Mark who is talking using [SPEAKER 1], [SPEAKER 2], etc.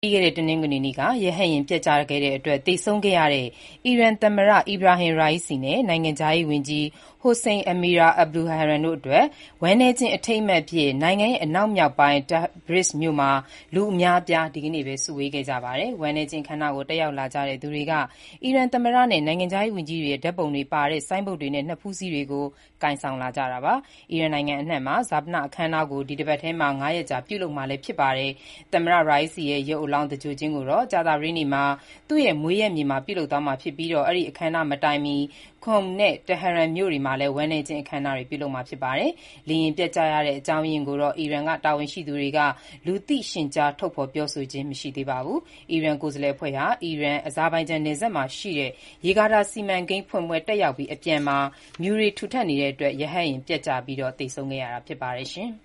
[SPEAKER 1] ပြီးခဲ့တဲ့တနင်္ဂနွေနေ့ကရဟတ်ယာဉ်ပျက်ကျခဲ့တဲ့အတွက်သေဆုံးခဲ့ရတဲ့အီရန်သမ္မတ Ebrahim Raisi နဲ့နိုင်ငံခြားရေးဝန်ကြီး Hossein Amir-Abdollahian တို့အတွက်ဝမ်းနည်းခြင်းအထိမ်းအမှတ်အဖြစ်နိုင်ငံရဲ့အနောက်မြောက်ပိုင်း Tabriz မြို့မှာလူအများအပြားဒီကနေ့ပဲစုဝေးခဲ့ကြပါတယ်။ ဝမ်းနည်းခြင်းအခမ်းအနားကိုတက်ရောက်လာကြတဲ့သူတွေက အီရန်သမ္မတနဲ့နိုင်ငံခြားရေးဝန်ကြီးတွေရဲ့ဓာတ်ပုံတွေပါတဲ့ဆိုင်းဘုတ်တွေနဲ့နဖူးစည်းတွေကိုကိုင်ဆောင်လာကြတာပါ။ အီရန်နိုင်ငံအနှံ့မှာဈာပနအခမ်းအနားကိုဒီတပတ်ထဲ ၅ ရက်ကြာပြုလုပ်မှာလည်းဖြစ်ပါတယ်။ သမ္မတ Raisi ရဲ့ရုပ်အလောင်းသဂြိုလ်ခြင်းကိုတော့ကြာသပတေးနေ့မှာသူ့ရဲ့မွေးရပ်မြေမှာပြုလုပ်သွားမှာဖြစ်ပြီးအဲဒီအခမ်းအနားမတိုင်မီ Qom နဲ့ Tehran မြို့တွေမှာလည်းဝမ်းနည်းခြင်းအခမ်းအနားတွေပြုလုပ်မှာဖြစ်ပါတယ်။ လေယာဉ်ပျက်ကျရတဲ့အကြောင်းရင်းကိုတော့အီရန်တာဝန်ရှိသူတွေကလူသိရှင်ကြားထုတ်ဖော်ပြောဆိုခြင်းမရှိသေးပါဘူး။ အီရန်ကိုယ်စားလှယ်အဖွဲ့ဟာ အီရန်-အဇာဘိုင်ဂျန်နယ်စပ်မှာရှိတဲ့ရေကာတာစီမံကိန်းဖွင့်ပွဲတက်ရောက်ပြီးအပြန်မှာမြူတွေထူထပ်နေတဲ့အတွက်ရဟတ်ယာဉ်ပျက်ကျပြီးသေဆုံးခဲ့ရတာဖြစ်ပါတယ်။